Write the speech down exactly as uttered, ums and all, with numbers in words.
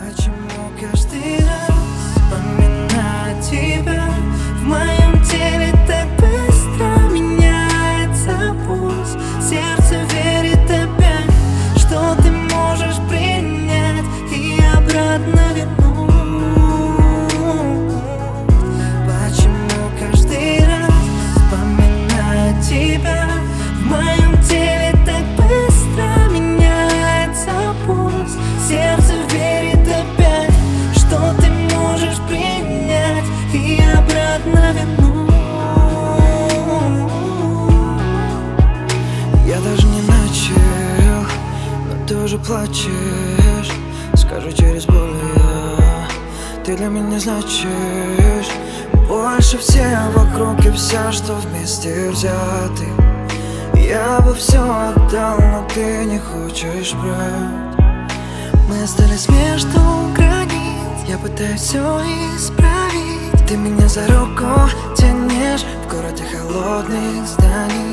Почему каждый раз вспоминаю тебя? В моем теле так быстро меняется пульс. Сердце верит опять, что ты можешь принять и обратно вернуть. Почему каждый раз вспоминаю тебя? В моем теле так быстро меняется пульс. Сердце верит опять, что ты можешь принять и обратно вернуть. Я даже не начал, но ты уже плачешь. Скажу через боль я, ты для меня значишь больше всех вокруг и вся, что вместе взяты. Я бы все отдал, но ты не хочешь брать. Мы остались между границ, я пытаюсь все исправить. Ты меня за руку тянешь в городе холодных зданий.